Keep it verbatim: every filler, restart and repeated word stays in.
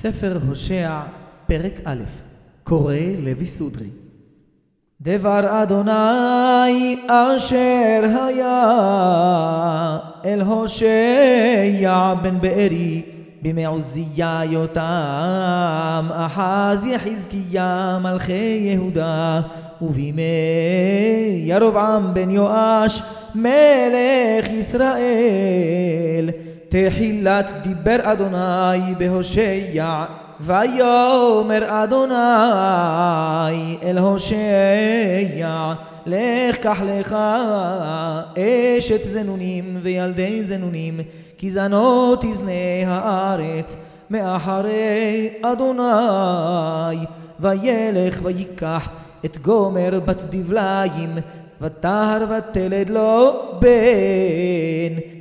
ספר הושע, פרק א', קורא לוי סודרי. דבר אדוני אשר היה אל הושע בן בארי בימי עוזיה יותם אחז יחזקיה מלכי יהודה ובימי ירבעם בן יואש מלך ישראל. תחילת דיבר אדוני בהושע ויאמר אדוני אל הושע לך קח לך אשת זנונים וילדי זנונים כי זנות תזנה הארץ מאחרי אדוני. וילך ויקח את גומר בת דבליים ותהר ותלד לו בן